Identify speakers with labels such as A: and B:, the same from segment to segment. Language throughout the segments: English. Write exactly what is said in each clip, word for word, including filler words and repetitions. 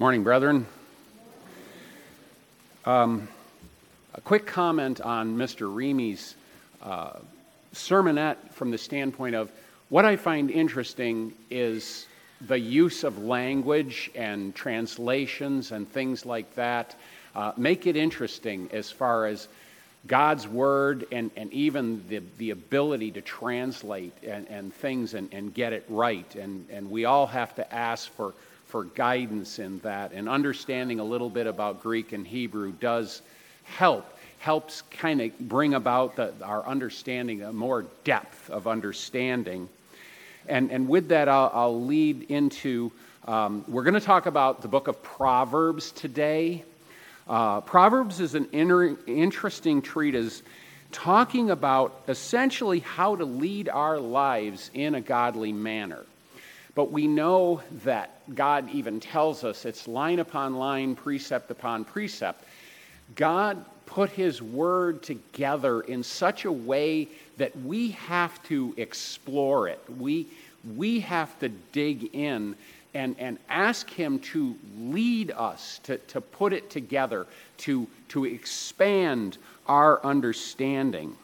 A: Morning, brethren. Um, a quick comment on Mister Remy's uh, sermonette from the standpoint of what I find interesting is the use of language and translations and things like that. Uh, make it interesting as far as God's word and, and even the, the ability to translate and, and things and, and get it right. And, and we all have to ask for, for guidance in that. And understanding a little bit about Greek and Hebrew does help, helps kind of bring about the, our understanding, a more depth of understanding. And, and with that, I'll, I'll lead into, um, we're going to talk about the book of Proverbs today. Uh, Proverbs is an inter- interesting treatise talking about essentially how to lead our lives in a godly manner. But we know that God even tells us it's line upon line, precept upon precept. God put his word together in such a way that we have to explore it. We, we have to dig in and, and ask him to lead us, to, to put it together, to, to expand our understanding.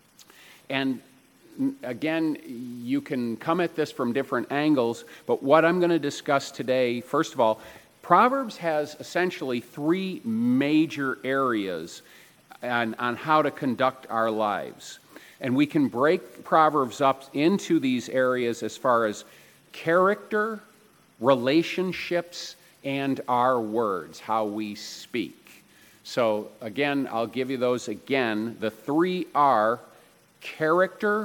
A: And again, you can come at this from different angles, but what I'm going to discuss today, first of all, Proverbs has essentially three major areas on, on how to conduct our lives. And we can break Proverbs up into these areas as far as character, relationships, and our words, how we speak. So again, I'll give you those again. The three are character,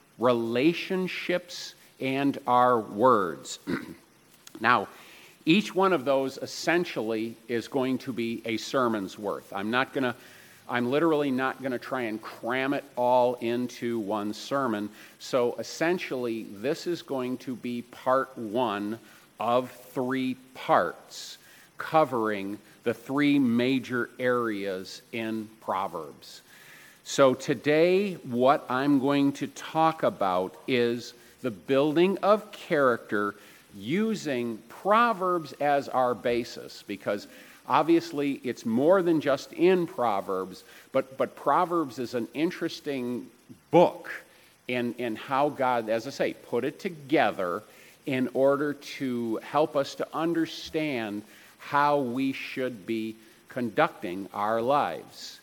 A: relationships, and our words. Now, each one of those essentially is going to be a sermon's worth. I'm not going to I'm literally not going to try and cram it all into one sermon. So essentially, this is going to be part one of three parts covering the three major areas in Proverbs. So today, what I'm going to talk about is the building of character using Proverbs as our basis, because obviously, it's more than just in Proverbs, but, but Proverbs is an interesting book in, in how God, as I say, put it together in order to help us to understand how we should be conducting our lives.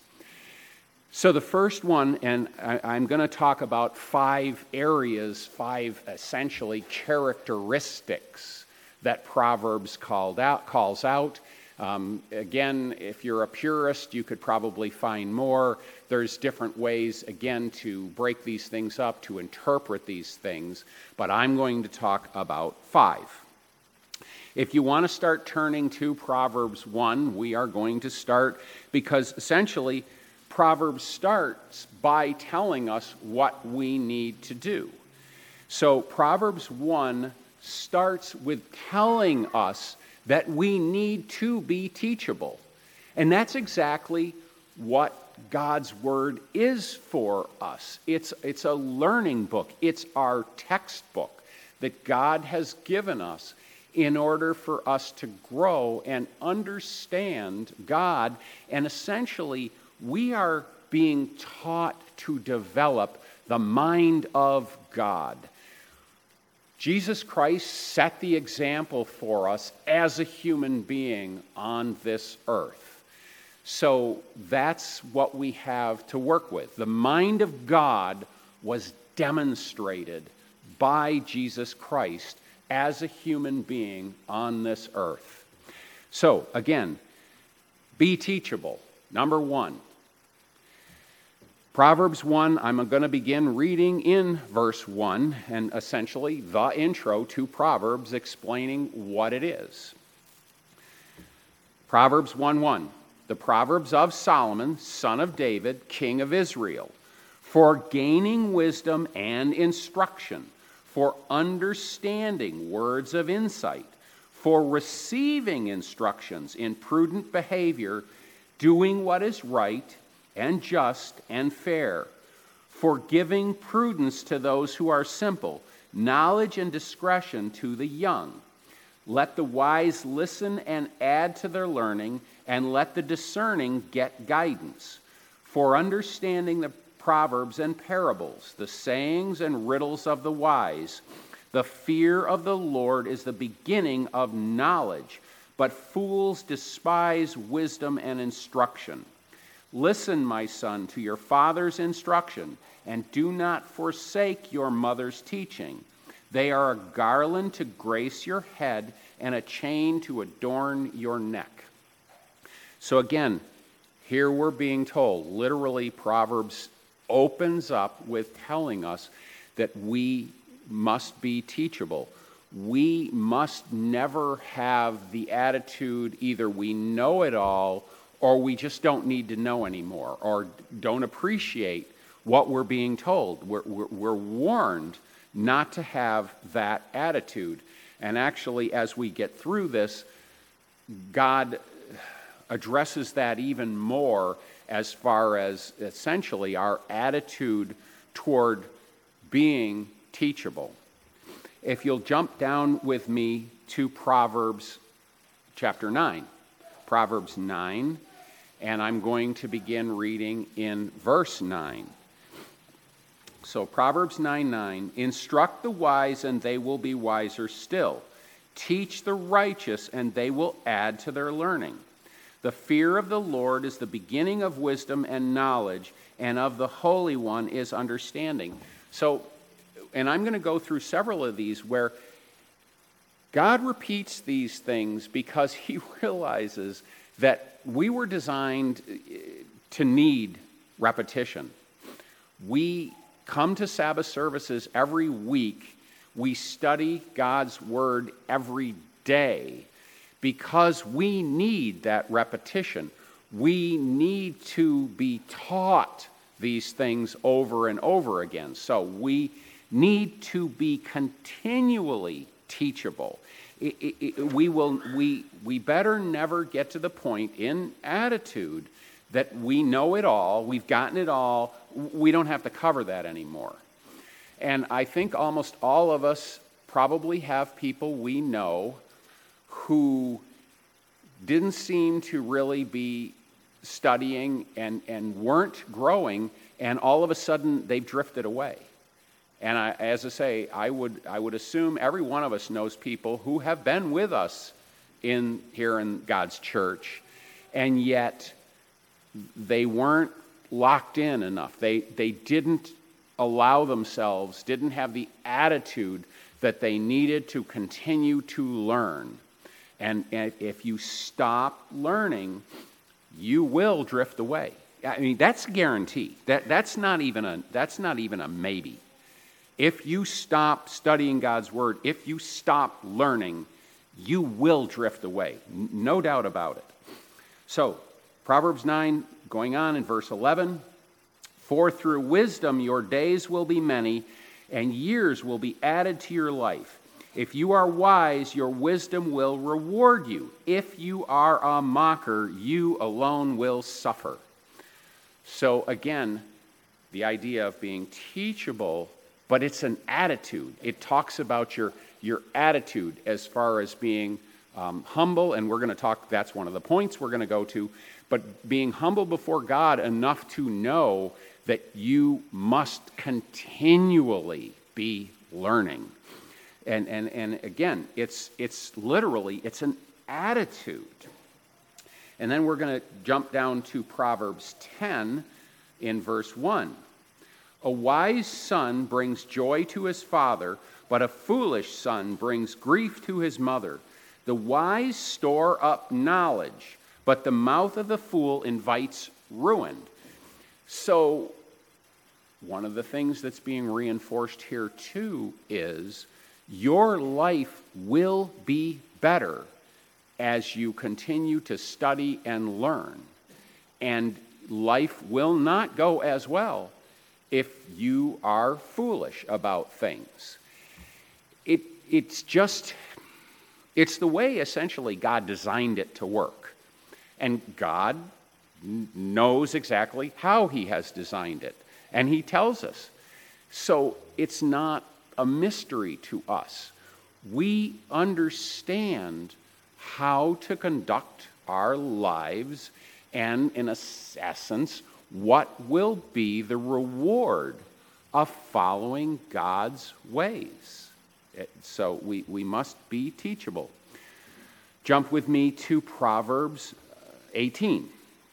A: So the first one, and I, I'm going to talk about five areas, five essentially characteristics that Proverbs called out, calls out. Um, again, if you're a purist, you could probably find more. There's different ways, again, to break these things up, to interpret these things, but I'm going to talk about five. If you want to start turning to Proverbs one, we are going to start, because essentially, Proverbs starts by telling us what we need to do. So Proverbs one starts with telling us that we need to be teachable. And that's exactly what God's Word is for us. It's, it's a learning book. It's our textbook that God has given us in order for us to grow and understand God. And essentially, we are being taught to develop the mind of God. Jesus Christ set the example for us as a human being on this earth. So that's what we have to work with. The mind of God was demonstrated by Jesus Christ as a human being on this earth. So again, be teachable. Number one. Proverbs one, I'm going to begin reading in verse one, and essentially the intro to Proverbs explaining what it is. Proverbs one one, the Proverbs of Solomon, son of David, king of Israel, for gaining wisdom and instruction, for understanding words of insight, for receiving instructions in prudent behavior, doing what is right, and just and fair, for giving prudence to those who are simple, knowledge and discretion to the young. Let the wise listen and add to their learning, and let the discerning get guidance. For understanding the proverbs and parables, the sayings and riddles of the wise, the fear of the Lord is the beginning of knowledge, but fools despise wisdom and instruction. Listen, my son, to your father's instruction, and do not forsake your mother's teaching. They are a garland to grace your head and a chain to adorn your neck. So again, here we're being told, literally, Proverbs opens up with telling us that we must be teachable. We must never have the attitude either we know it all or we just don't need to know anymore or don't appreciate what we're being told. We're, we're, we're warned not to have that attitude. And actually, as we get through this, God addresses that even more as far as essentially our attitude toward being teachable. If you'll jump down with me to Proverbs chapter nine. Proverbs nine, and I'm going to begin reading in verse nine. So Proverbs nine nine, instruct the wise and they will be wiser still. Teach the righteous and they will add to their learning. The fear of the Lord is the beginning of wisdom and knowledge, and of the Holy One is understanding. So, and I'm going to go through several of these where God repeats these things because he realizes that we were designed to need repetition. We come to Sabbath services every week. We study God's Word every day because we need that repetition. We need to be taught these things over and over again. So we need to be continually teachable. It, it, it, we will. We we better never get to the point in attitude that we know it all, we've gotten it all, we don't have to cover that anymore. And I think almost all of us probably have people we know who didn't seem to really be studying and, and weren't growing, and all of a sudden they've drifted away. And I, as I say, I would I would assume every one of us knows people who have been with us in here in God's church, and yet they weren't locked in enough. They they didn't allow themselves, didn't have the attitude that they needed to continue to learn. And, and if you stop learning, you will drift away. I mean, that's a guarantee. That that's not even a that's not even a maybe. If you stop studying God's Word, if you stop learning, you will drift away. No doubt about it. So, Proverbs nine, going on in verse eleven, for through wisdom your days will be many, and years will be added to your life. If you are wise, your wisdom will reward you. If you are a mocker, you alone will suffer. So again, the idea of being teachable, but it's an attitude. It talks about your, your attitude as far as being um, humble, and we're going to talk, that's one of the points we're going to go to, but being humble before God enough to know that you must continually be learning. And, and, and again, it's, it's literally, it's an attitude. And then we're going to jump down to Proverbs ten in verse one. A wise son brings joy to his father, but a foolish son brings grief to his mother. The wise store up knowledge, but the mouth of the fool invites ruin. So one of the things that's being reinforced here too is your life will be better as you continue to study and learn. And life will not go as well if you are foolish about things. It, it's just, it's the way essentially God designed it to work. And God n- knows exactly how he has designed it. And he tells us. So it's not a mystery to us. we understand how to conduct our lives and, in a essence, what will be the reward of following God's ways. So we, we must be teachable. Jump with me to Proverbs eighteen.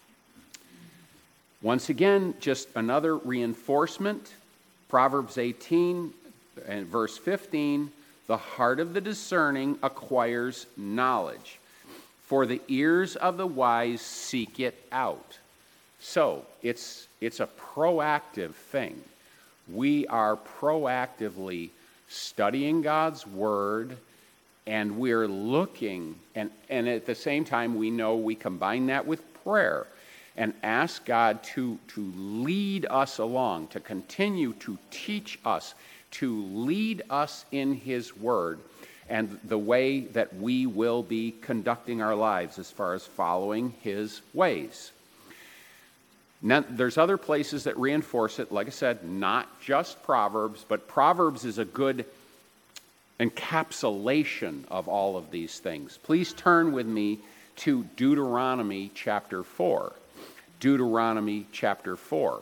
A: Once again, just another reinforcement. Proverbs eighteen and verse fifteen, the heart of the discerning acquires knowledge, for the ears of the wise seek it out. So it's, it's a proactive thing. We are proactively studying God's Word, and we're looking, and, and at the same time we know we combine that with prayer and ask God to, to lead us along, to continue to teach us, to lead us in His Word and the way that we will be conducting our lives as far as following His ways. Now, there's other places that reinforce it. Like I said, not just Proverbs, but Proverbs is a good encapsulation of all of these things. Please turn with me to Deuteronomy chapter four. Deuteronomy chapter four.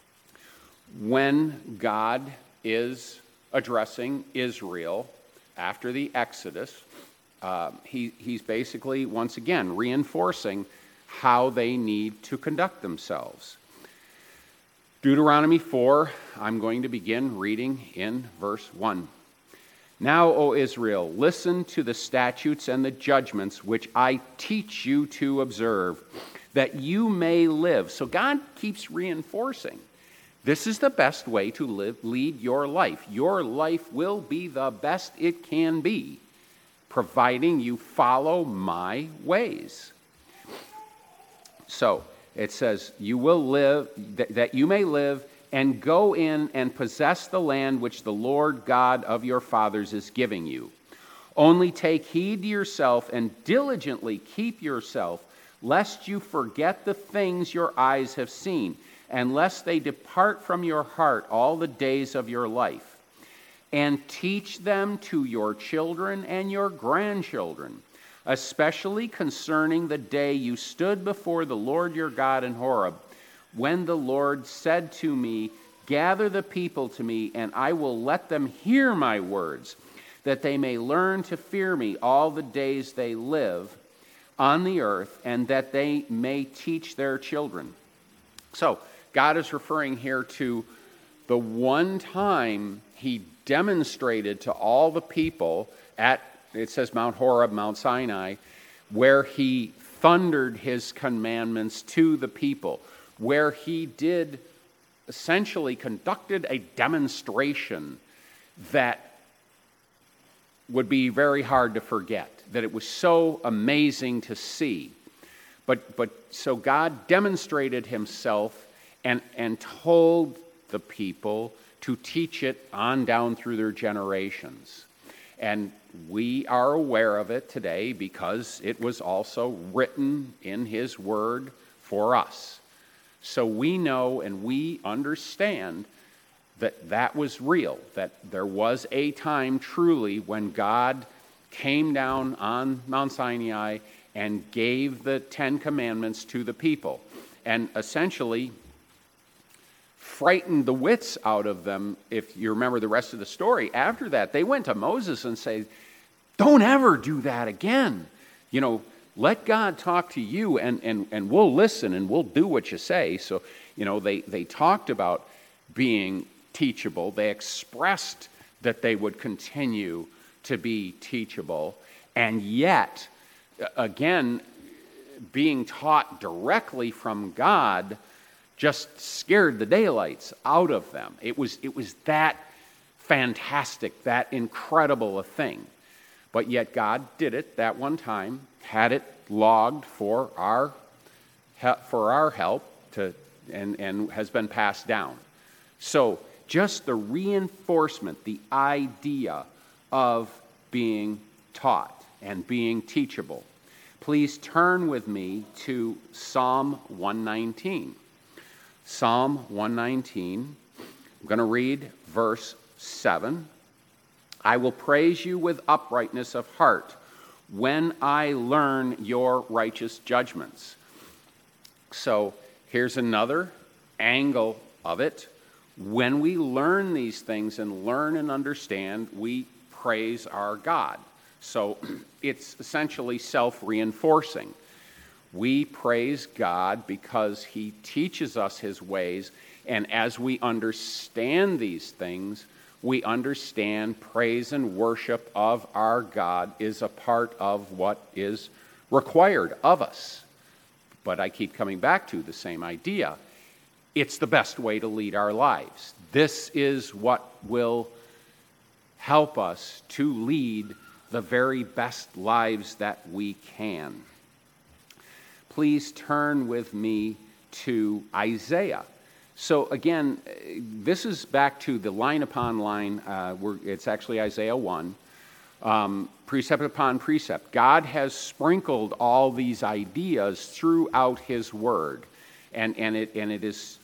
A: When God is addressing Israel after the Exodus, uh, he, he's basically, once again, reinforcing how they need to conduct themselves. Deuteronomy four, I'm going to begin reading in verse one. Now, O Israel, listen to the statutes and the judgments which I teach you to observe, that you may live. So God keeps reinforcing. This is the best way to live, lead your life. Your life will be the best it can be, providing you follow my ways. So it says, you will live, th- that you may live and go in and possess the land which the Lord God of your fathers is giving you. Only take heed to yourself and diligently keep yourself, lest you forget the things your eyes have seen, and lest they depart from your heart all the days of your life. And teach them to your children and your grandchildren, especially concerning the day you stood before the Lord your God in Horeb, when the Lord said to me, gather the people to me, and I will let them hear my words, that they may learn to fear me all the days they live on the earth, and that they may teach their children. So, God is referring here to the one time He demonstrated to all the people at, it says Mount Horeb, Mount Sinai, where He thundered His commandments to the people, where He did essentially conducted a demonstration that would be very hard to forget, that it was so amazing to see. But, but so God demonstrated Himself and, and told the people to teach it on down through their generations. And we are aware of it today because it was also written in His Word for us. So we know and we understand that that was real, that there was a time truly when God came down on Mount Sinai and gave the Ten Commandments to the people, and essentially frightened the wits out of them. If you remember the rest of the story, after that, they went to Moses and said, don't ever do that again. You know, let God talk to you, and, and, and we'll listen and we'll do what you say. So, you know, they, they talked about being teachable. They expressed that they would continue to be teachable. And yet, again, being taught directly from God just scared the daylights out of them. It was, it was that fantastic, that incredible a thing. But yet God did it that one time, had it logged for our for our help to, and, and has been passed down. So just the reinforcement, the idea of being taught and being teachable. Please turn with me to Psalm one nineteen. Psalm one nineteen. I'm going to read verse seven. I will praise you with uprightness of heart when I learn your righteous judgments. So here's another angle of it. When we learn these things and learn and understand, we praise our God. So it's essentially self-reinforcing. We praise God because he teaches us his ways, and as we understand these things, we understand praise and worship of our God is a part of what is required of us. But I keep coming back to the same idea. It's the best way to lead our lives. This is what will help us to lead the very best lives that we can. Please turn with me to Isaiah. So again, this is back to the line upon line. Uh, we're, it's actually Isaiah one. Um, precept upon precept. God has sprinkled all these ideas throughout his word. And, and, it, and it is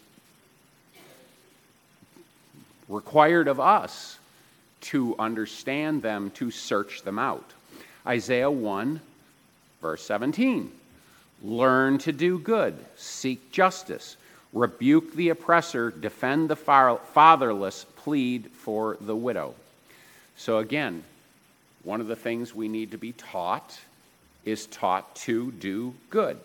A: required of us to understand them, to search them out. Isaiah one, verse seventeen. Learn to do good, seek justice, rebuke the oppressor, defend the fatherless, plead for the widow. So again, one of the things we need to be taught is taught to do good.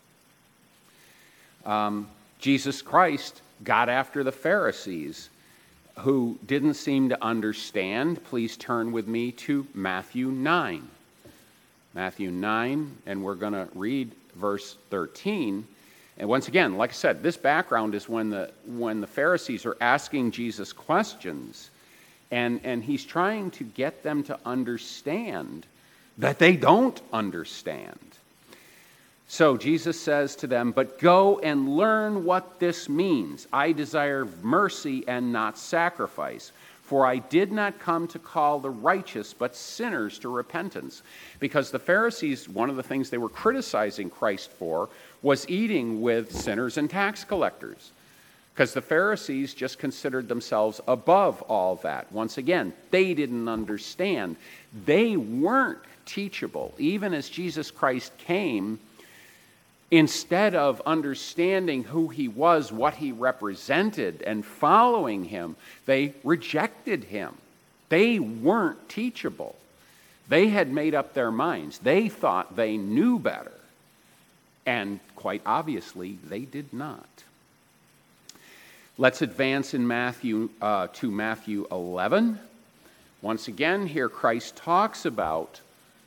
A: Um, Jesus Christ got after the Pharisees who didn't seem to understand. Please turn with me to Matthew nine. Matthew nine, and we're going to read verse thirteen. And once again, like I said, this background is when the when the Pharisees are asking Jesus questions, and, and he's trying to get them to understand that they don't understand. So Jesus says to them, "But go and learn what this means. I desire mercy and not sacrifice. For I did not come to call the righteous, but sinners to repentance." Because the Pharisees, one of the things they were criticizing Christ for was eating with sinners and tax collectors. Because the Pharisees just considered themselves above all that. Once again, they didn't understand. They weren't teachable. Even as Jesus Christ came, instead of understanding who he was, what he represented, and following him, they rejected him. They weren't teachable. They had made up their minds. They thought they knew better. And quite obviously, they did not. Let's advance in Matthew uh, to Matthew eleven. Once again, here Christ talks about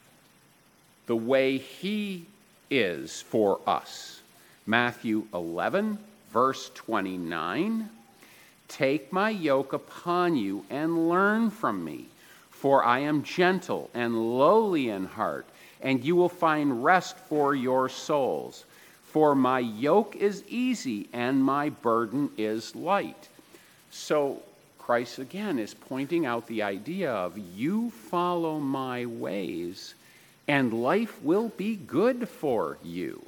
A: the way he is for us. Matthew eleven, verse twenty-nine. "Take my yoke upon you and learn from me, for I am gentle and lowly in heart, and you will find rest for your souls. For my yoke is easy and my burden is light." So Christ again is pointing out the idea of you follow my ways and life will be good for you.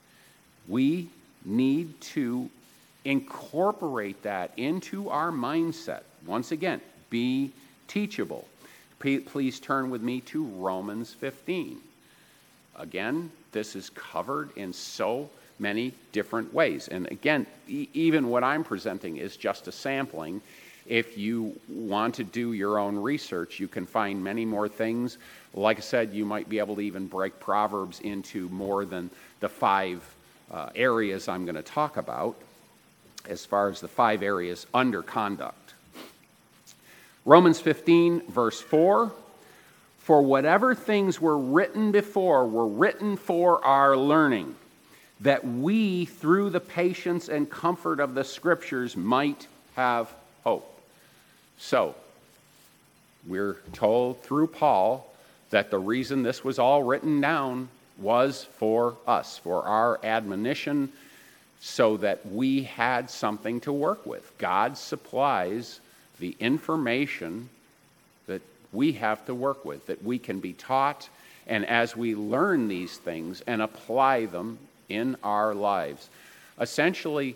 A: We need to incorporate that into our mindset. Once again, be teachable. Please turn with me to Romans fifteen. Again, this is covered in so many different ways. And again, e- even what I'm presenting is just a sampling. If you want to do your own research, you can find many more things. Like I said, you might be able to even break Proverbs into more than the five uh, areas I'm going to talk about, as far as the five areas under conduct. Romans fifteen, verse four, "For whatever things were written before were written for our learning, that we, through the patience and comfort of the Scriptures, might have hope." So, we're told through Paul that the reason this was all written down was for us, for our admonition, so that we had something to work with. God supplies the information that we have to work with, that we can be taught, and as we learn these things and apply them in our lives. Essentially,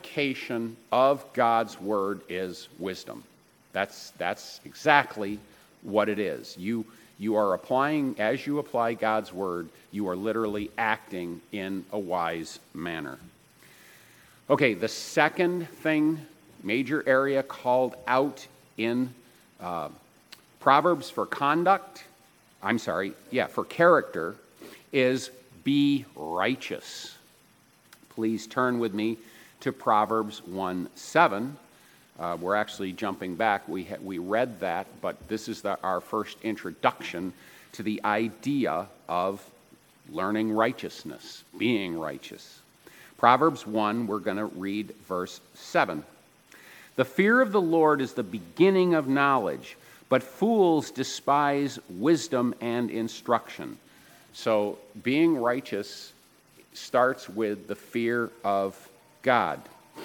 A: application of God's word is wisdom. That's, that's exactly what it is. You, you are applying, as you apply God's word, you are literally acting in a wise manner. Okay, the second thing, major area called out in uh, Proverbs for conduct, I'm sorry, yeah, for character, is be righteous. Please turn with me to Proverbs one seven. Uh, we're actually jumping back. We, ha- we read that, but this is the, our first introduction to the idea of learning righteousness, being righteous. Proverbs one, we're going to read verse seven. The fear of the Lord is the beginning of knowledge, but fools despise wisdom and instruction. So being righteous starts with the fear of God.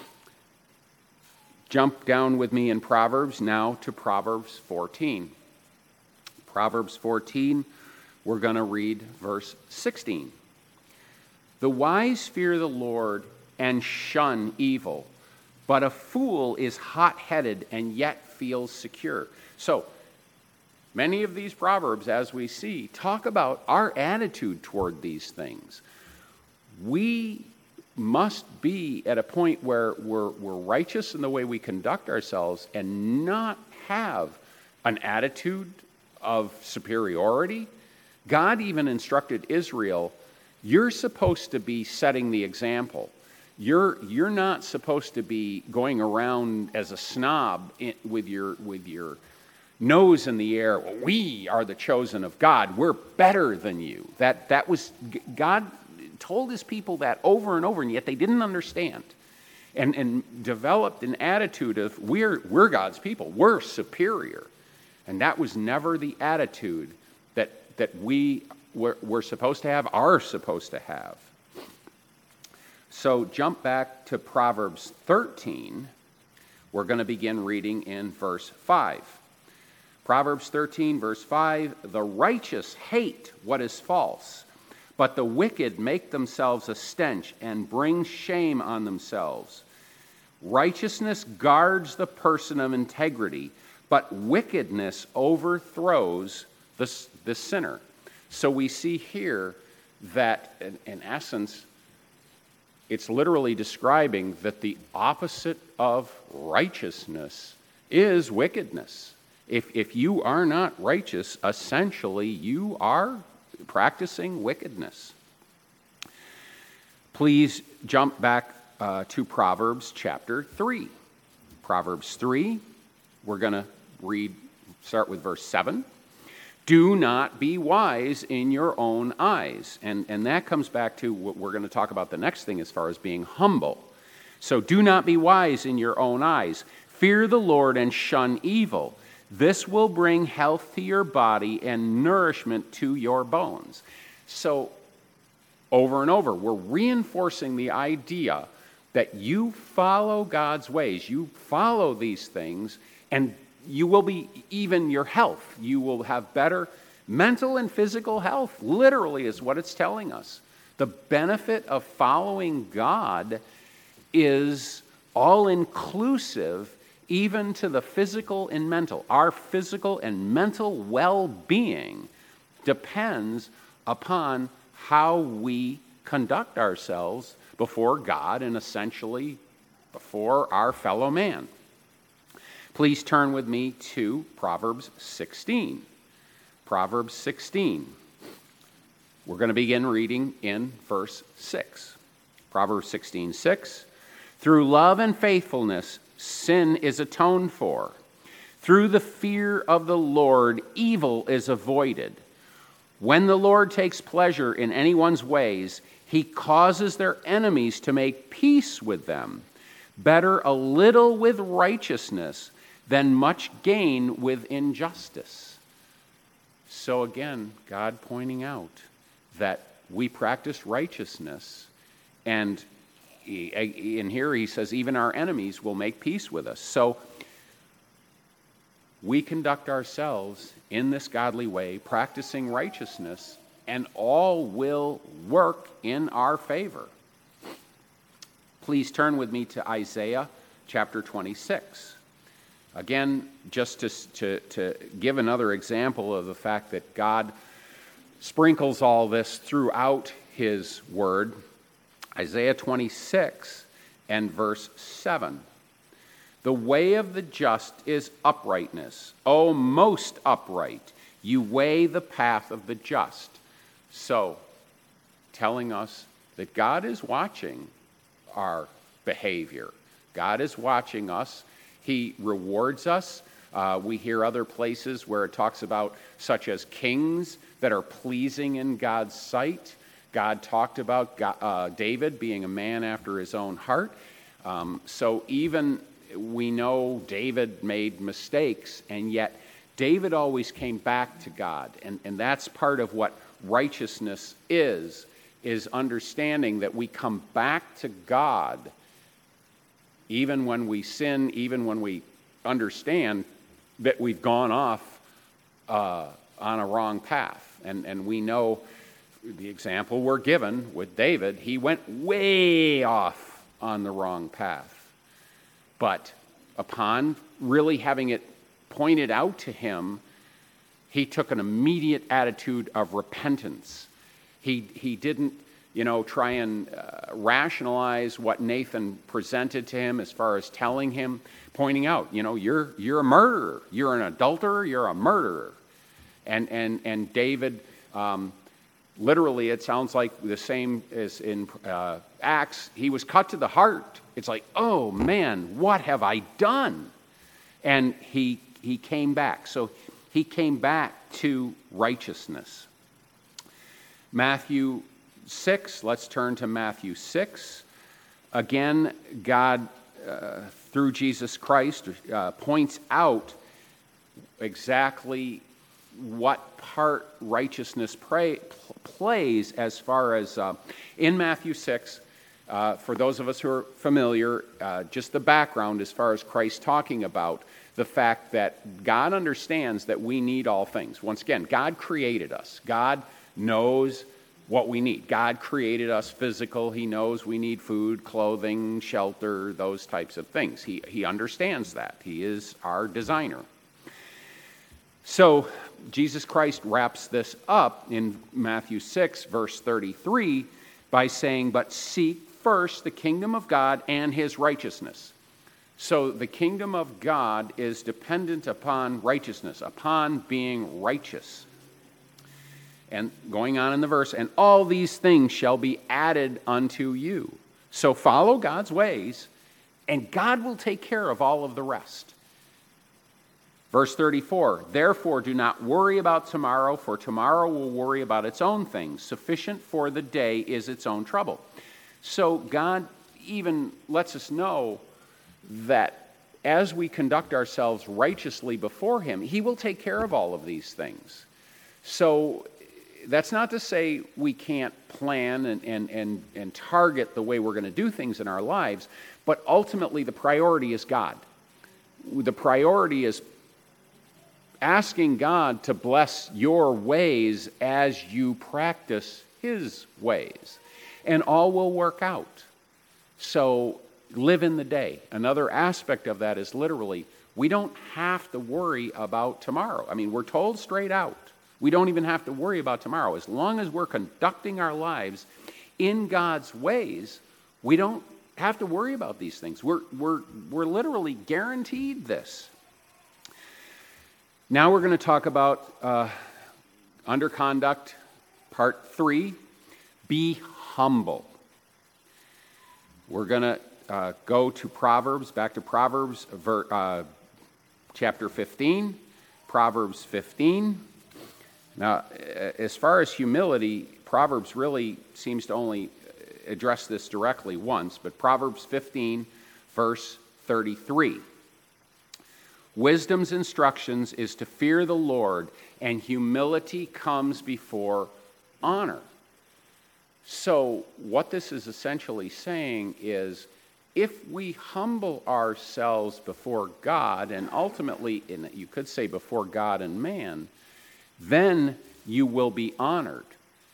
A: Jump down with me in Proverbs now to Proverbs fourteen. Proverbs fourteen, we're going to read verse sixteen. The wise fear the Lord and shun evil, but a fool is hot-headed and yet feels secure. So, many of these Proverbs, as we see, talk about our attitude toward these things. We must be at a point where we're, we're righteous in the way we conduct ourselves and not have an attitude of superiority. God even instructed Israel, you're supposed to be setting the example. You're, you're not supposed to be going around as a snob in, with your, with your nose in the air. Well, we are the chosen of God. We're better than you. That, that was, God told his people that over and over, and yet they didn't understand. And, and developed an attitude of, we're, we're God's people. We're superior. And that was never the attitude that, that we were, were supposed to have, are supposed to have. So jump back to Proverbs thirteen. We're going to begin reading in verse five. Proverbs thirteen, verse five, the righteous hate what is false, but the wicked make themselves a stench and bring shame on themselves. Righteousness guards the person of integrity, but wickedness overthrows the, the sinner. So we see here that, in, in essence, it's literally describing that the opposite of righteousness is wickedness. If, if you are not righteous, essentially you are practicing wickedness. Please jump back uh, to Proverbs chapter three. Proverbs three, we're going to read, start with verse seven. Do not be wise in your own eyes. And, and that comes back to what we're going to talk about the next thing as far as being humble. So do not be wise in your own eyes. Fear the Lord and shun evil. This will bring health to your body and nourishment to your bones. So over and over, we're reinforcing the idea that you follow God's ways. You follow these things, and you will be, even your health, you will have better mental and physical health, literally is what it's telling us. The benefit of following God is all-inclusive, even to the physical and mental. Our physical and mental well-being depends upon how we conduct ourselves before God and essentially before our fellow man. Please turn with me to Proverbs sixteen. Proverbs sixteen. We're going to begin reading in verse six. Proverbs sixteen, six. Through love and faithfulness, sin is atoned for. Through the fear of the Lord, evil is avoided. When the Lord takes pleasure in anyone's ways, he causes their enemies to make peace with them. Better a little with righteousness than much gain with injustice. So again, God pointing out that we practice righteousness, and in here he says even our enemies will make peace with us. So we conduct ourselves in this godly way, practicing righteousness, and all will work in our favor. Please turn with me to Isaiah chapter twenty-six. Again, just to, to, to give another example of the fact that God sprinkles all this throughout his word, Isaiah twenty-six and verse seven. The way of the just is uprightness. O most upright, you weigh the path of the just. So, telling us that God is watching our behavior. God is watching us. He rewards us. Uh, we hear other places where it talks about such as kings that are pleasing in God's sight. God talked about God, uh, David being a man after his own heart. Um, so even we know David made mistakes, and yet David always came back to God. And, and that's part of what righteousness is, is understanding that we come back to God even when we sin, even when we understand that we've gone off uh, on a wrong path. And, and we know the example we're given with David, he went way off on the wrong path. But upon really having it pointed out to him, he took an immediate attitude of repentance. He, he didn't, you know, try and uh, rationalize what Nathan presented to him as far as telling him, pointing out, you know, you're you're a murderer, you're an adulterer, you're a murderer. And and and David, um, literally, it sounds like the same as in uh, Acts. He was cut to the heart. It's like, oh man, what have I done? And he he came back. So he came back to righteousness. Matthew six, let's turn to Matthew six. Again, God, uh, through Jesus Christ, uh, points out exactly what part righteousness pray, plays as far as, uh, in Matthew six, uh, for those of us who are familiar, uh, just the background as far as Christ talking about the fact that God understands that we need all things. Once again, God created us. God knows what we need. God created us physical. He knows we need food, clothing, shelter, those types of things. He, he understands that. He is our designer. So Jesus Christ wraps this up in Matthew six, verse thirty-three, by saying, but seek first the kingdom of God and his righteousness. So the kingdom of God is dependent upon righteousness, upon being righteous. And going on in the verse, and all these things shall be added unto you. So follow God's ways, and God will take care of all of the rest. Verse thirty-four, therefore do not worry about tomorrow, for tomorrow will worry about its own things. Sufficient for the day is its own trouble. So God even lets us know that as we conduct ourselves righteously before him, he will take care of all of these things. So that's not to say we can't plan and, and, and, and target the way we're going to do things in our lives, but ultimately the priority is God. The priority is asking God to bless your ways as you practice his ways, and all will work out. So live in the day. Another aspect of that is literally, we don't have to worry about tomorrow. I mean, we're told straight out, we don't even have to worry about tomorrow. As long as we're conducting our lives in God's ways, we don't have to worry about these things. We're, we're, we're literally guaranteed this. Now we're going to talk about uh, under conduct, part three, be humble. We're going to uh, go to Proverbs, back to Proverbs, ver, uh, chapter fifteen, Proverbs fifteen. Now, as far as humility, Proverbs really seems to only address this directly once, but Proverbs fifteen, verse thirty-three. Wisdom's instructions is to fear the Lord, and humility comes before honor. So what this is essentially saying is, if we humble ourselves before God, and ultimately, in, you could say before God and man, then you will be honored.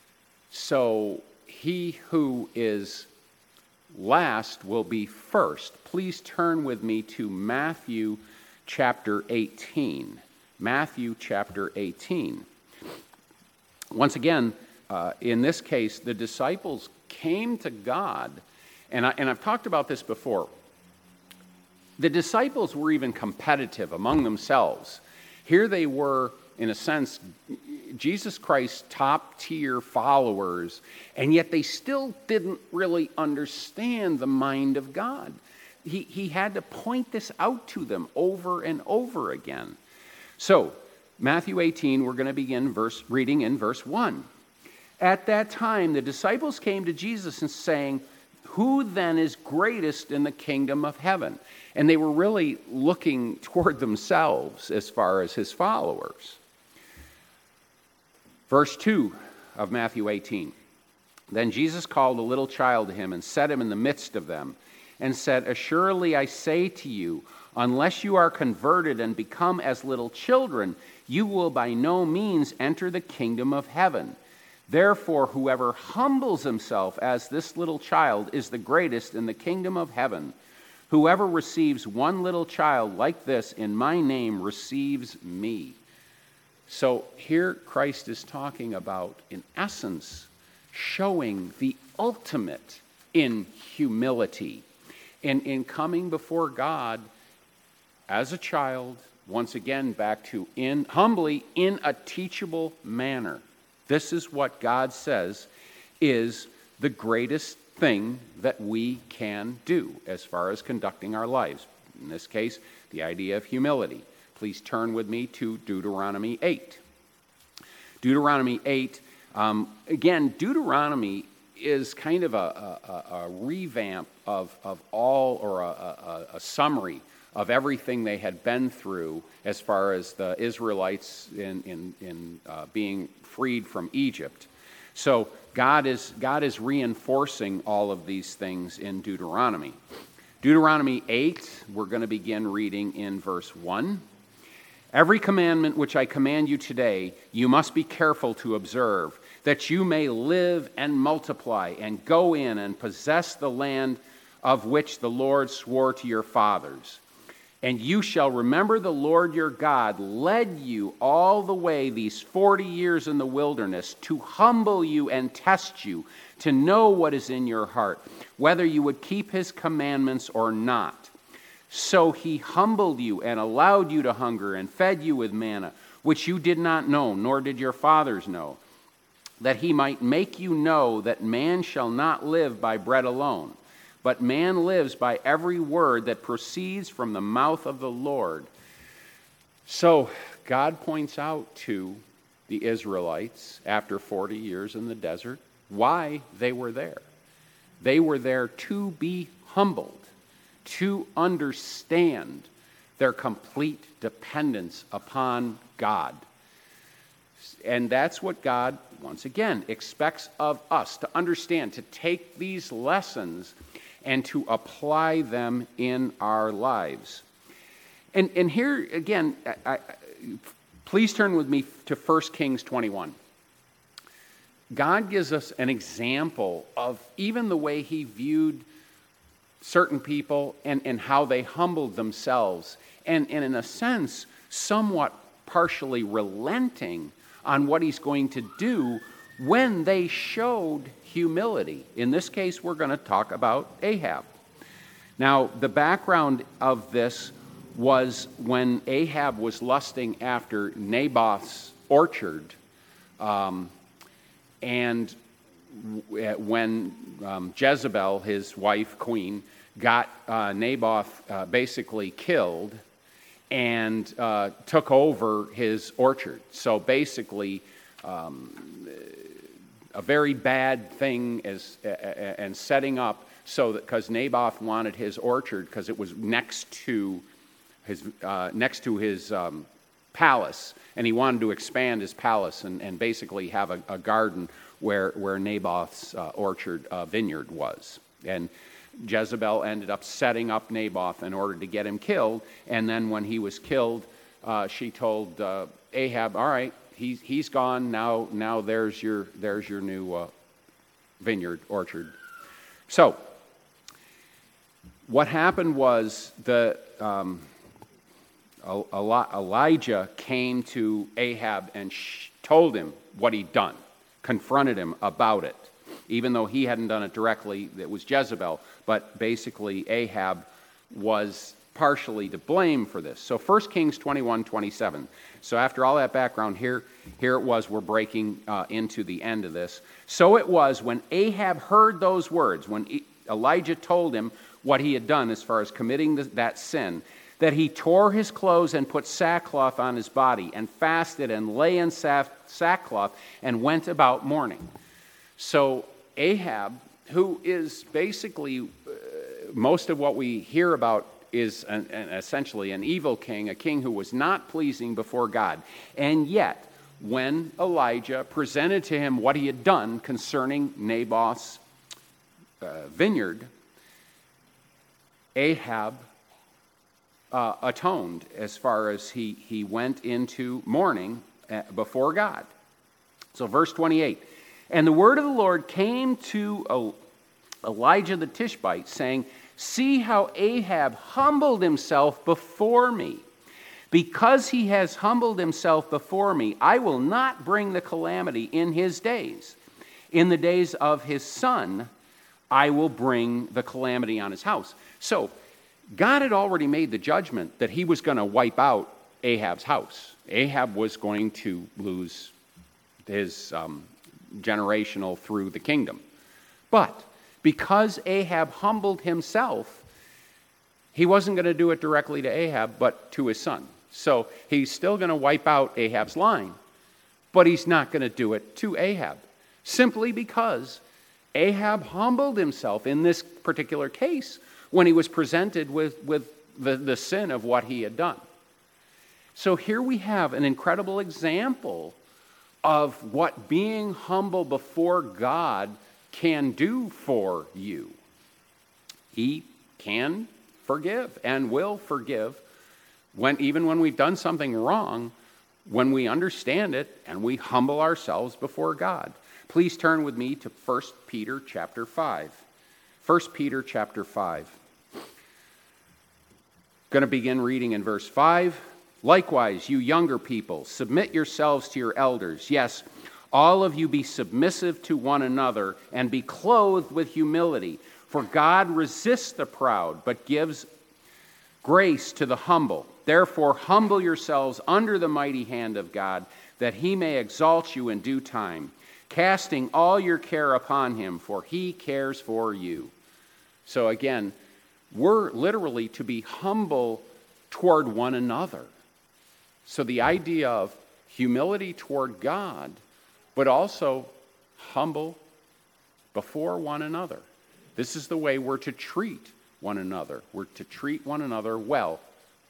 A: So he who is last will be first. Please turn with me to Matthew chapter eighteen. Matthew chapter eighteen. Once again, uh, in this case, the disciples came to God, and, I, and I've talked about this before. The disciples were even competitive among themselves. Here they were, in a sense, Jesus Christ's top-tier followers, and yet they still didn't really understand the mind of God. He, he had to point this out to them over and over again. So, Matthew eighteen, we're going to begin verse, reading in verse one. At that time, the disciples came to Jesus and saying, "Who then is greatest in the kingdom of heaven?" And they were really looking toward themselves as far as his followers. Verse two of Matthew eighteen. Then Jesus called a little child to him and set him in the midst of them and said, "Assuredly I say to you, unless you are converted and become as little children, you will by no means enter the kingdom of heaven. Therefore, whoever humbles himself as this little child is the greatest in the kingdom of heaven. Whoever receives one little child like this in my name receives me." So here Christ is talking about, in essence, showing the ultimate in humility. In, in coming before God as a child, once again back to in humbly in a teachable manner. This is what God says is the greatest thing that we can do as far as conducting our lives. In this case, the idea of humility. Please turn with me to Deuteronomy eight. Deuteronomy eight, um, again, Deuteronomy is kind of a, a, a revamp of, of all, or a, a, a summary of everything they had been through as far as the Israelites in, in, in uh, being freed from Egypt. So God is, God is reinforcing all of these things in Deuteronomy. Deuteronomy eight, we're going to begin reading in verse one. "Every commandment which I command you today, you must be careful to observe, that you may live and multiply and go in and possess the land of which the Lord swore to your fathers. And you shall remember the Lord your God led you all the way these forty years in the wilderness to humble you and test you, to know what is in your heart, whether you would keep his commandments or not. So he humbled you and allowed you to hunger and fed you with manna, which you did not know, nor did your fathers know, that he might make you know that man shall not live by bread alone, but man lives by every word that proceeds from the mouth of the Lord." So God points out to the Israelites, after forty years in the desert, why they were there. They were there to be humbled, to understand their complete dependence upon God. And that's what God, once again, expects of us, to understand, to take these lessons and to apply them in our lives. And, and here, again, I, I, please turn with me to First Kings twenty-one. God gives us an example of even the way he viewed certain people and, and how they humbled themselves, and, and in a sense, somewhat partially relenting on what he's going to do when they showed humility. In this case, we're going to talk about Ahab. Now, the background of this was when Ahab was lusting after Naboth's orchard, um, and when um, Jezebel, his wife, queen, got uh, Naboth uh, basically killed and uh, took over his orchard. So basically, um, a very bad thing is, uh, and setting up so that, because Naboth wanted his orchard because it was next to his uh, next to his um, palace, and he wanted to expand his palace and, and basically have a, a garden where where Naboth's uh, orchard uh, vineyard was. And Jezebel ended up setting up Naboth in order to get him killed. And then when he was killed, uh, she told uh, Ahab, "All right, he's he's gone now. Now there's your there's your new uh, vineyard orchard." So what happened was the um, Elijah came to Ahab and told him what he'd done, confronted him about it, even though he hadn't done it directly. It was Jezebel, but basically Ahab was partially to blame for this. So First Kings twenty-one twenty-seven. So after all that background, here, here it was, we're breaking uh, into the end of this. So it was when Ahab heard those words, when e- Elijah told him what he had done as far as committing the, that sin, that he tore his clothes and put sackcloth on his body and fasted and lay in sackcloth and went about mourning. So Ahab, who is basically, uh, most of what we hear about is an, an, essentially an evil king, a king who was not pleasing before God. And yet, when Elijah presented to him what he had done concerning Naboth's uh, vineyard, Ahab uh, atoned as far as he, he went into mourning uh, before God. So verse twenty-eight, and the word of the Lord came to Elijah the Tishbite, saying, see how Ahab humbled himself before me. Because he has humbled himself before me, I will not bring the calamity in his days. In the days of his son, I will bring the calamity on his house. So, God had already made the judgment that he was going to wipe out Ahab's house. Ahab was going to lose his um, generational through the kingdom. But because Ahab humbled himself, he wasn't going to do it directly to Ahab, but to his son. So he's still going to wipe out Ahab's line, but he's not going to do it to Ahab, simply because Ahab humbled himself in this particular case when he was presented with, with the, the sin of what he had done. So here we have an incredible example of what being humble before God can do for you. He can forgive and will forgive when even when we've done something wrong, when we understand it and we humble ourselves before God. Please turn with me to First Peter chapter five. First Peter chapter five. Going to begin reading in verse five. Likewise, you younger people, submit yourselves to your elders. Yes, all of you be submissive to one another and be clothed with humility. For God resists the proud, but gives grace to the humble. Therefore, humble yourselves under the mighty hand of God, that he may exalt you in due time, casting all your care upon him, for he cares for you. So again, we're literally to be humble toward one another. So the idea of humility toward God, but also humble before one another. This is the way we're to treat one another. We're to treat one another well,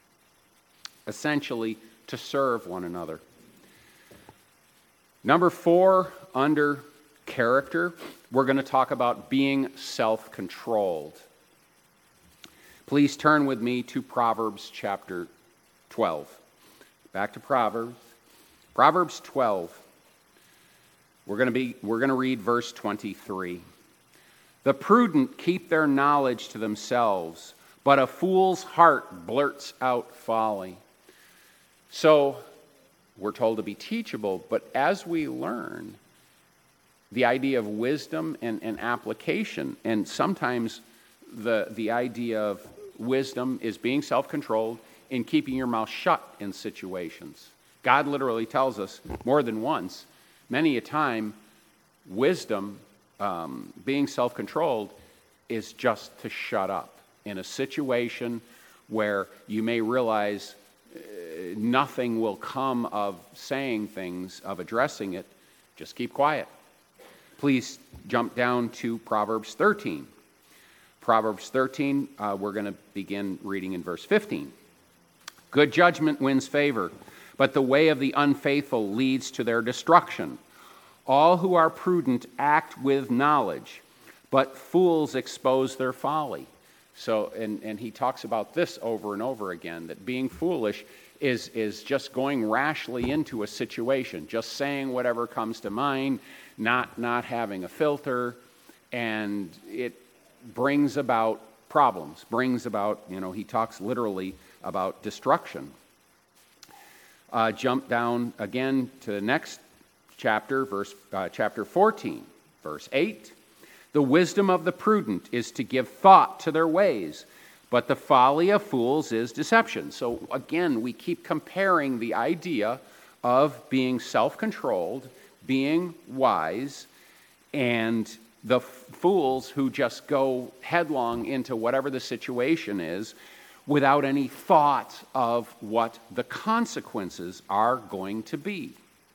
A: essentially to serve one another. Number four, under character, we're going to talk about being self-controlled. Please turn with me to Proverbs chapter twelve. Back to Proverbs. Proverbs twelve. We're going to be we're going to read verse twenty-three. The prudent keep their knowledge to themselves, but a fool's heart blurts out folly. So, we're told to be teachable, but as we learn, the idea of wisdom and, and application, and sometimes the, the idea of wisdom is being self-controlled in keeping your mouth shut in situations. God literally tells us more than once, many a time, wisdom, um, being self-controlled, is just to shut up in a situation where you may realize uh, nothing will come of saying things, of addressing it. Just keep quiet. Please jump down to Proverbs thirteen. Proverbs thirteen, uh, we're going to begin reading in verse fifteen. Good judgment wins favor, but the way of the unfaithful leads to their destruction. All who are prudent act with knowledge, but fools expose their folly. So, and, and he talks about this over and over again, that being foolish is, is just going rashly into a situation, just saying whatever comes to mind, not, not having a filter, and it brings about problems, brings about, you know, he talks literally about destruction. Uh, jump down again to the next chapter, verse uh, chapter fourteen, verse eight. The wisdom of the prudent is to give thought to their ways, but the folly of fools is deception. So again, we keep comparing the idea of being self-controlled, being wise, and the fools who just go headlong into whatever the situation is without any thought of what the consequences are going to be.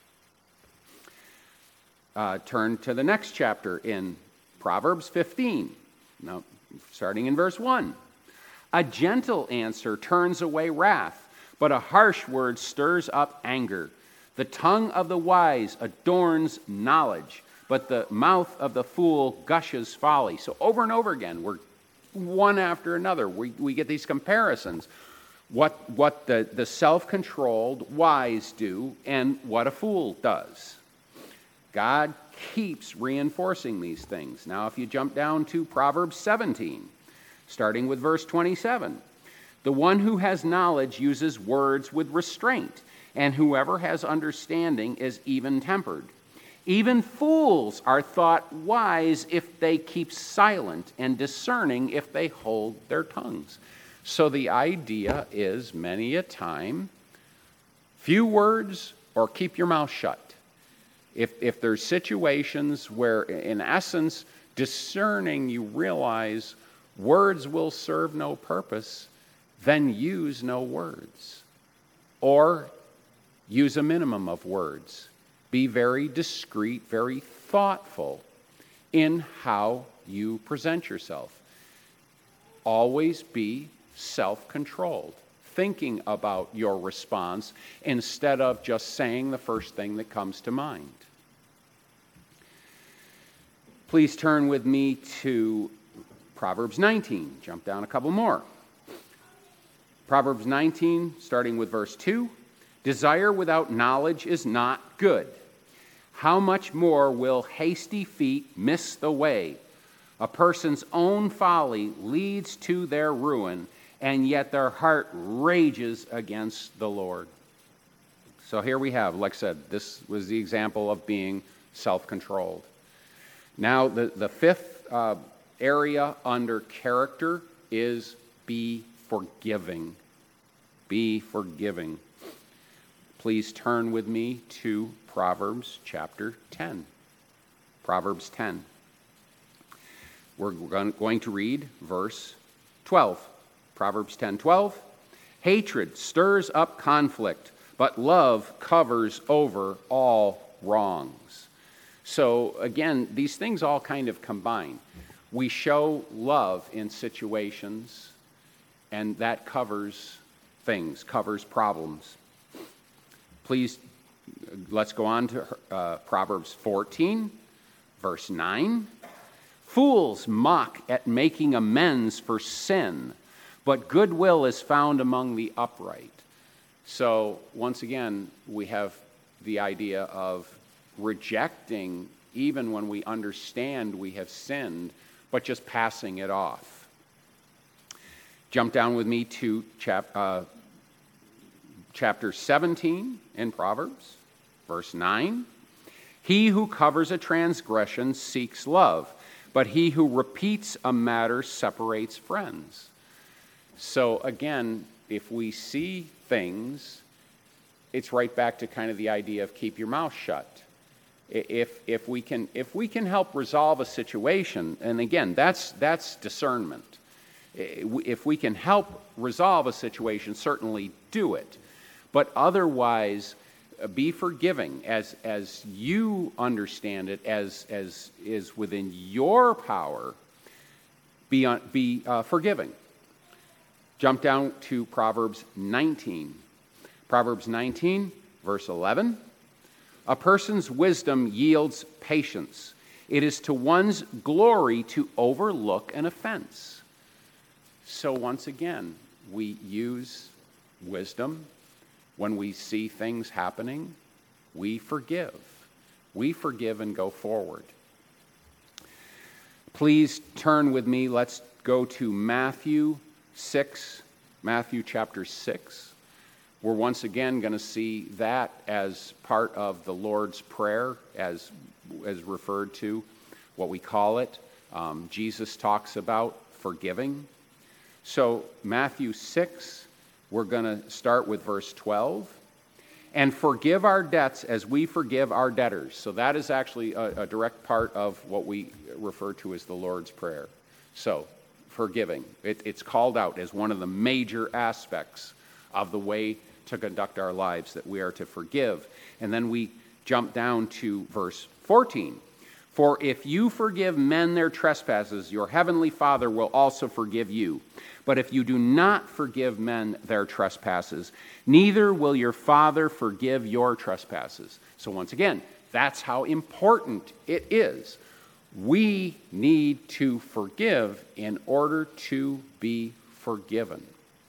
A: Uh, turn to the next chapter in Proverbs fifteen, now starting in verse one. A gentle answer turns away wrath, but a harsh word stirs up anger. The tongue of the wise adorns knowledge, but the mouth of the fool gushes folly. So over and over again, we're one after another. We, we get these comparisons. What, what the, the self-controlled wise do and what a fool does. God keeps reinforcing these things. Now, if you jump down to Proverbs seventeen, starting with verse twenty-seven, the one who has knowledge uses words with restraint, and whoever has understanding is even-tempered. Even fools are thought wise if they keep silent, and discerning if they hold their tongues. So the idea is many a time, few words or keep your mouth shut. If, if there's situations where, in essence, discerning, you realize words will serve no purpose, then use no words. Or use a minimum of words. Be very discreet, very thoughtful in how you present yourself. Always be self-controlled, thinking about your response instead of just saying the first thing that comes to mind. Please turn with me to Proverbs nineteen. Jump down a couple more. Proverbs nineteen, starting with verse two. Desire without knowledge is not good. How much more will hasty feet miss the way? A person's own folly leads to their ruin, and yet their heart rages against the Lord. So here we have, like I said, this was the example of being self-controlled. Now, the, the fifth uh, area under character is be forgiving. Be forgiving. Please turn with me to Proverbs chapter ten. Proverbs ten. We're going to read verse twelve. Proverbs ten twelve. Hatred stirs up conflict, but love covers over all wrongs. So again, these things all kind of combine. We show love in situations, and that covers things, covers problems. Please, let's go on to uh, Proverbs fourteen, verse nine. Fools mock at making amends for sin, but goodwill is found among the upright. So once again, we have the idea of rejecting even when we understand we have sinned, but just passing it off. Jump down with me to chap, uh, chapter seventeen in Proverbs, verse nine. He who covers a transgression seeks love, but he who repeats a matter separates friends. So again, if we see things, it's right back to kind of the idea of keep your mouth shut. If if we can if we can help resolve a situation, and again, that's that's discernment. If we can help resolve a situation, certainly do it. But otherwise, be forgiving as as you understand it, as as is within your power. Be on, be uh, forgiving. Jump down to Proverbs nineteen. Proverbs nineteen, verse eleven. A person's wisdom yields patience. It is to one's glory to overlook an offense. So once again, we use wisdom. When we see things happening, we forgive. We forgive and go forward. Please turn with me. Let's go to Matthew six, Matthew chapter six. We're once again going to see that as part of the Lord's Prayer, as, as referred to, what we call it. Um, Jesus talks about forgiving. So Matthew six, we're going to start with verse twelve. And forgive our debts as we forgive our debtors. So that is actually a, a direct part of what we refer to as the Lord's Prayer. So, forgiving. It, it's called out as one of the major aspects of the way to conduct our lives, that we are to forgive. And then we jump down to verse fourteen. For if you forgive men their trespasses, your heavenly Father will also forgive you. But if you do not forgive men their trespasses, neither will your Father forgive your trespasses. So once again, that's how important it is. We need to forgive in order to be forgiven.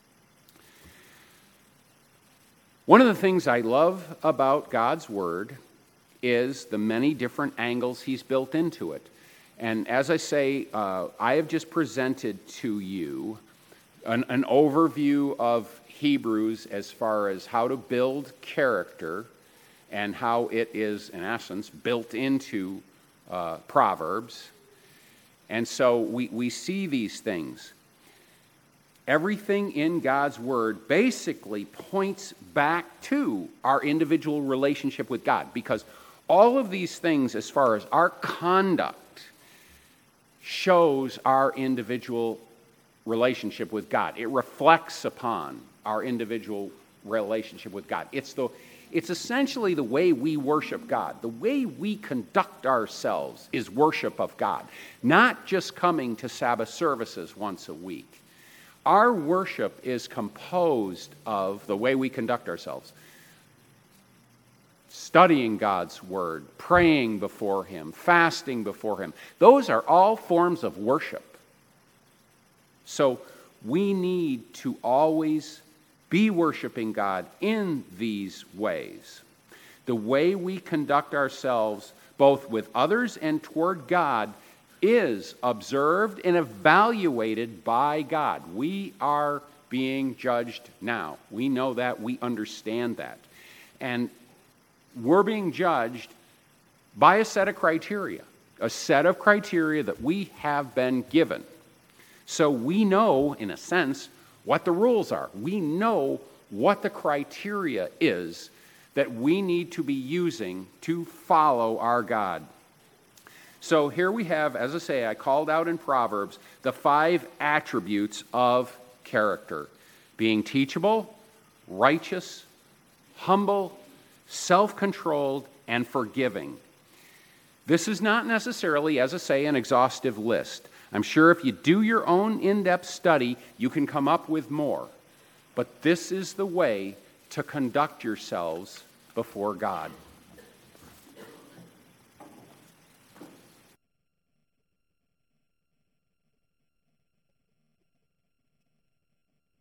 A: One of the things I love about God's Word is the many different angles He's built into it. And as I say, uh, I have just presented to you an, an overview of Hebrews as far as how to build character and how it is, in essence, built into uh, Proverbs. And so we, we see these things. Everything in God's Word basically points back to our individual relationship with God, because all of these things, as far as our conduct, shows our individual relationship with God. It reflects upon our individual relationship with God. It's the, it's essentially the way we worship God. The way we conduct ourselves is worship of God, not just coming to Sabbath services once a week. Our worship is composed of the way we conduct ourselves. Studying God's Word, praying before Him, fasting before Him. Those are all forms of worship. So we need to always be worshiping God in these ways. The way we conduct ourselves, both with others and toward God, is observed and evaluated by God. We are being judged now. We know that. We understand that. And we're being judged by a set of criteria, a set of criteria that we have been given. So we know, in a sense, what the rules are. We know what the criteria is that we need to be using to follow our God. So here we have, as I say, I called out in Proverbs, the five attributes of character: being teachable, righteous, humble, self-controlled, and forgiving. This is not necessarily, as I say, an exhaustive list. I'm sure if you do your own in-depth study, you can come up with more. But this is the way to conduct yourselves before God.